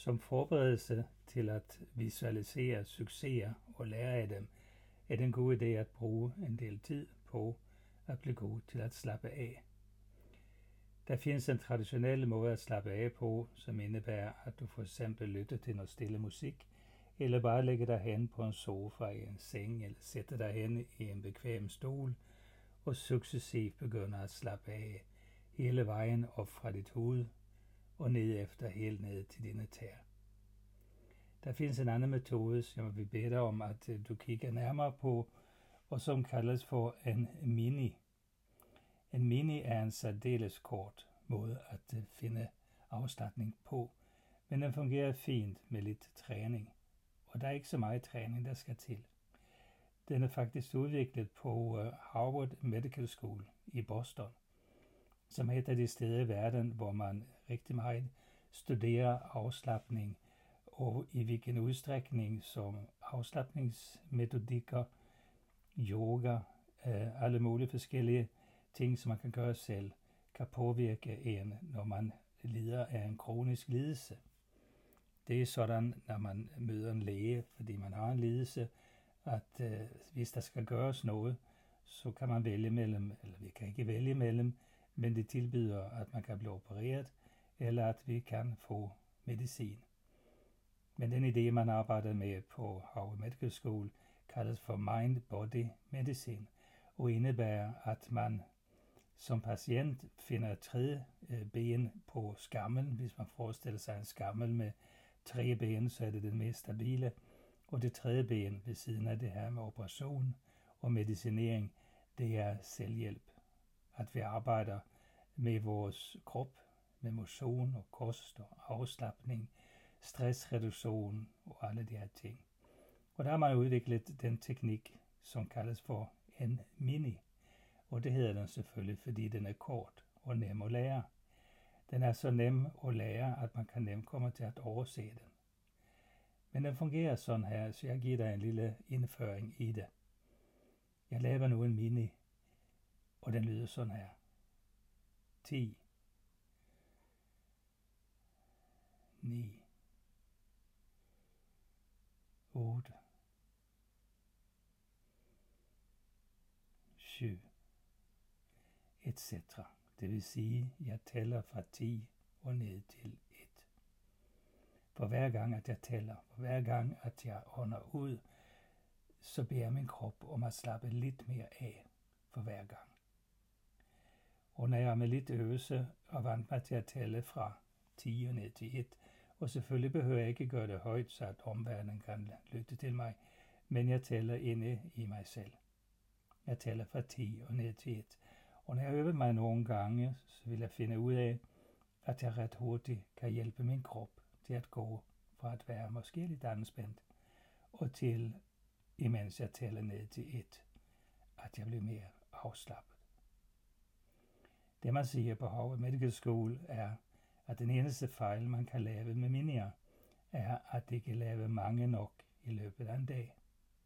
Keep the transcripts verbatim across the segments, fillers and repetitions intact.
Som forberedelse til at visualisere succeser og lære af dem, er det en god idé at bruge en del tid på at blive god til at slappe af. Der findes en traditionel måde at slappe af på, som indebærer, at du for eksempel lytter til noget stille musik, eller bare lægger dig hen på en sofa i en seng, eller sætter dig hen i en bekvem stol, og successivt begynder at slappe af hele vejen op fra dit hoved, og ned efter helt ned til dine tæer. Der findes en anden metode, som jeg vil bede dig om, at du kigger nærmere på, og som kaldes for en mini. En mini er en særdeles kort måde at finde afslapning på, men den fungerer fint med lidt træning, og der er ikke så meget træning, der skal til. Den er faktisk udviklet på Harvard Medical School i Boston, som er et af de steder i verden, hvor man rigtig meget studerer afslapning, og i hvilken udstrækning som afslapningsmetodikker, yoga, alle mulige forskellige ting, som man kan gøre selv, kan påvirke en, når man lider af en kronisk lidelse. Det er sådan, når man møder en læge, fordi man har en lidelse, at øh, hvis der skal gøres noget, så kan man vælge mellem, eller vi kan ikke vælge mellem, men det tilbyder, at man kan blive opereret, eller at vi kan få medicin. Men den idé, man arbejder med på Harvard Medical School, kaldes for Mind-Body Medicine, og indebærer, at man som patient finder et tredje ben på skammen. Hvis man forestiller sig en skammel med tre ben, så er det den mest stabile. Og det tredje ben ved siden af det her med operation og medicinering, det er selvhjælp. At vi arbejder med vores krop, med motion og kost og afslapning, stressreduktion og alle de her ting. Og der har man udviklet den teknik, som kaldes for en mini. Og det hedder den selvfølgelig, fordi den er kort og nem at lære. Den er så nem at lære, at man kan nemt komme til at overse den. Men den fungerer sådan her, så jeg giver dig en lille indføring i det. Jeg laver nu en mini, og den lyder sådan her. ti, ni, otte, syv, et cetera. Det vil sige, at jeg tæller fra ti og ned til et. For hver gang, at jeg tæller, for hver gang, at jeg ånder ud, så beder min krop om at slappe lidt mere af for hver gang. Og når jeg med lidt øvelse og vant mig til at tælle fra ti og ned til et, og selvfølgelig behøver jeg ikke gøre det højt, så at omverdenen kan lytte til mig, men jeg tæller inde i mig selv. Jeg tæller fra ti og ned til et. Og når jeg øver mig nogle gange, så vil jeg finde ud af, at jeg ret hurtigt kan hjælpe min krop til at gå fra at være måske lidt anspændt, og til, imens jeg tæller ned til et, at jeg bliver mere afslappet. Det man siger på Harvard Medical School er, at den eneste fejl, man kan lave med minier, er, at det kan lave mange nok i løbet af en dag.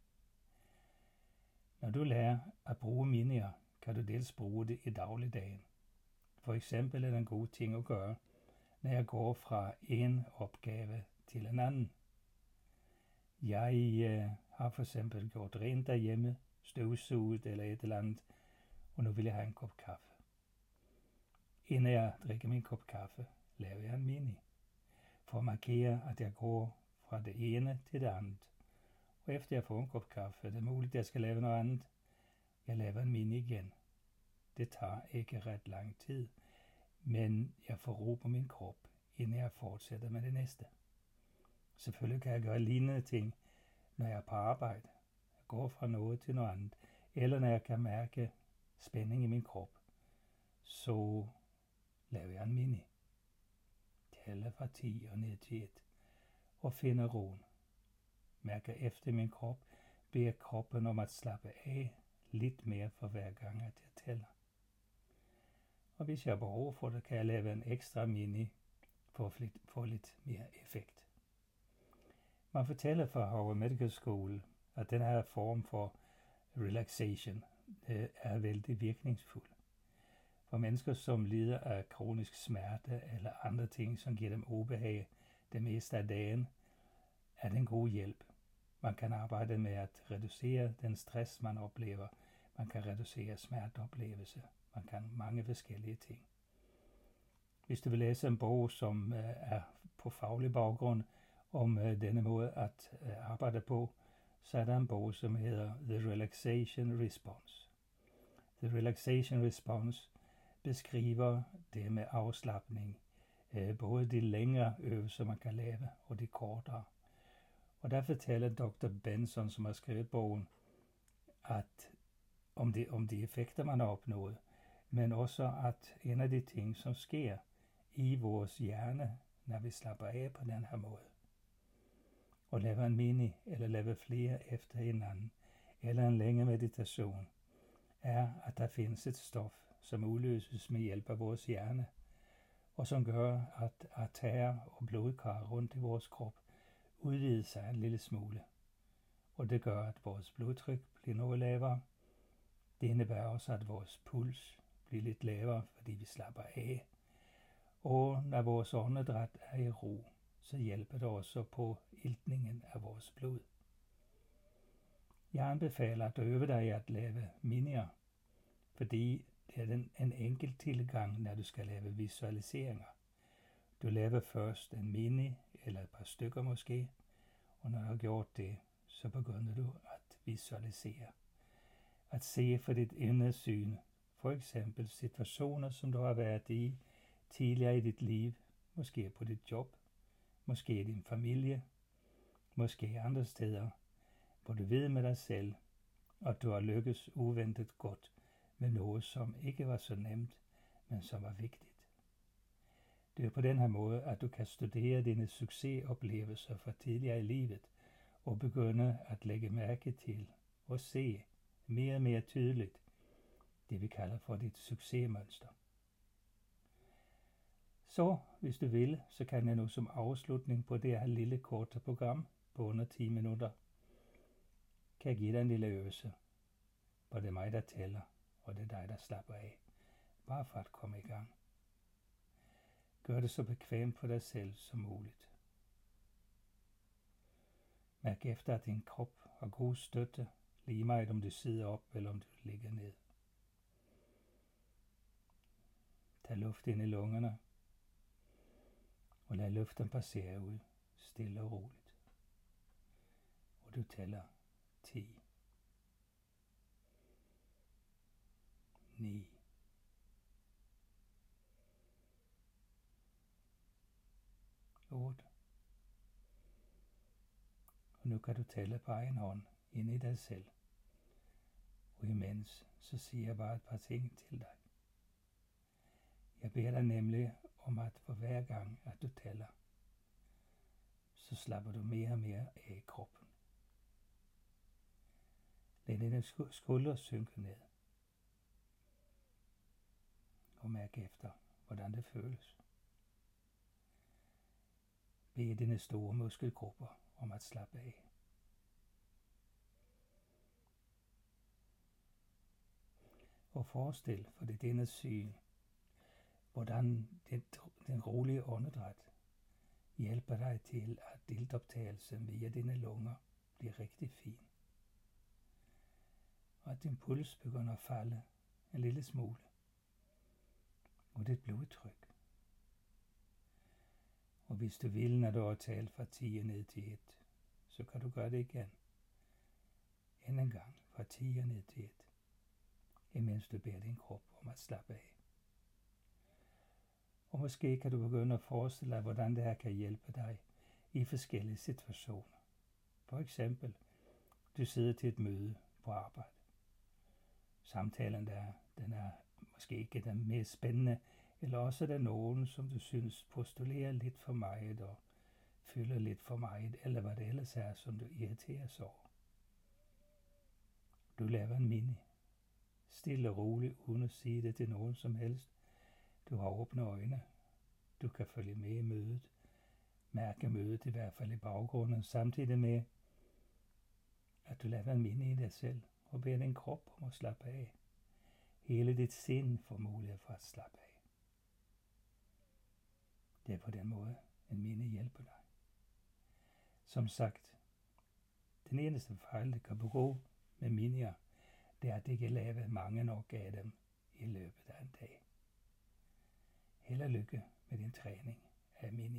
Når du lærer at bruge minier, kan du dels bruge det i dagligdagen. For eksempel er det en god ting at gøre, når jeg går fra en opgave til en anden. Jeg øh, har for eksempel gjort rent derhjemme, støvsuget eller et eller andet, og nu vil jeg have en kop kaffe. Inden jeg drikker min kop kaffe, laver jeg en mini, for at markere, at jeg går fra det ene til det andet. Og efter jeg får en kop kaffe, er det muligt, at jeg skal lave noget andet. Jeg laver en mini igen. Det tager ikke ret lang tid, men jeg får ro på min krop, inden jeg fortsætter med det næste. Selvfølgelig kan jeg gøre lignende ting, når jeg er på arbejde. Jeg går fra noget til noget andet, eller når jeg kan mærke spænding i min krop, så laver jeg en mini. Tæller fra ti og ned til et, og finder roen. Mærker efter min krop, beder kroppen om at slappe af lidt mere for hver gang, at jeg tæller. Og hvis jeg har behov for det, kan jeg lave en ekstra mini for at få lidt mere effekt. Man fortæller fra Harvard Medical School, at den her form for relaxation er vældig virkningsfuld. For mennesker, som lider af kronisk smerte eller andre ting, som giver dem ubehag, det meste af dagen, er det en god hjælp. Man kan arbejde med at reducere den stress, man oplever. Man kan reducere smerteoplevelse. Man kan mange forskellige ting. Hvis du vil læse en bog, som er på faglig baggrund om denne måde at arbejde på, så er der en bog, som hedder The Relaxation Response. The Relaxation Response beskriver det med afslapning, både de længere øvelser, man kan lave, og de kortere. Og der fortæller doktor Benson, som har skrevet bogen, at om de, om de effekter, man har opnået, men også at en af de ting, som sker i vores hjerne, når vi slapper af på den her måde, og laver en mini, eller laver flere efter hinanden, eller en længere meditation, er, at der findes et stof, som udløses med hjælp af vores hjerne, og som gør, at arterier og blodkar rundt i vores krop udvider sig en lille smule. Og det gør, at vores blodtryk bliver noget lavere. Det indebærer også, at vores puls bliver lidt lavere, fordi vi slapper af. Og når vores åndedræt er i ro, så hjælper det også på iltningen af vores blod. Jeg anbefaler at øve dig i at lave minier, fordi det er den, en enkel tilgang, når du skal lave visualiseringer. Du laver først en mini, eller et par stykker måske, og når du har gjort det, så begynder du at visualisere. At se for dit indre syn, for eksempel situationer, som du har været i tidligere i dit liv, måske på dit job, måske i din familie, måske andre steder, hvor du ved med dig selv, at du har lykkes uventet godt med noget, som ikke var så nemt, men som var vigtigt. Det er på den her måde, at du kan studere dine succesoplevelser fra tidligere i livet og begynde at lægge mærke til og se mere og mere tydeligt det, vi kalder for dit succesmønster. Så, hvis du vil, så kan jeg nu som afslutning på det her lille korte program på under ti minutter, kan jeg give dig en lille øvelse, hvor det er mig, der tæller, og det er dig, der slapper af, bare for at komme i gang. Gør det så bekvemt for dig selv som muligt. Mærk efter, at din krop har god støtte, lige meget om du sidder op eller om du ligger ned. Tag luft ind i lungerne, og lad luften passere ud, stille og roligt. Og du tæller ti, ni, otte. Og nu kan du tælle på egen hånd ind i dig selv. Og imens så siger jeg bare et par ting til dig. Jeg beder dig nemlig om, at for hver gang, at du tæller, så slapper du mere og mere af i kroppen. Lad dine skuldre synke ned. Og mærk efter, hvordan det føles. Bed dine store muskelgrupper om at slappe af. Og forestil for det denne syn, hvordan den, den rolige åndedræt hjælper dig til, at iltoptagelsen via dine lunger bliver rigtig fin. Og at din puls begynder at falde en lille smule. Og dit blodtryk. Og hvis du vil, når du har talt fra ti ned til et, så kan du gøre det igen. Endnu en gang fra ti ned til et. Imens du beder din krop om at slappe af. Og måske kan du begynde at forestille dig, hvordan det her kan hjælpe dig i forskellige situationer. For eksempel, du sidder til et møde på arbejde. Samtalen der, den er måske ikke den mest spændende, eller også er der nogen, som du synes postulerer lidt for meget og fylder lidt for meget, eller hvad det ellers er, som du irriterer sig over. Du laver en mini. Stille og roligt, uden at sige det til nogen som helst. Du har åbne øjne. Du kan følge med i mødet. Mærke mødet i hvert fald i baggrunden, samtidig med, at du laver en mini i dig selv og beder din krop om at slappe af. Hele dit sind får mulighed for at slappe af. Det er på den måde, en mini hjælper dig. Som sagt, den eneste fejl, det kan begå med minier, det er, at det kan lave mange nok af dem i løbet af en dag. Held og lykke med din træning af mini.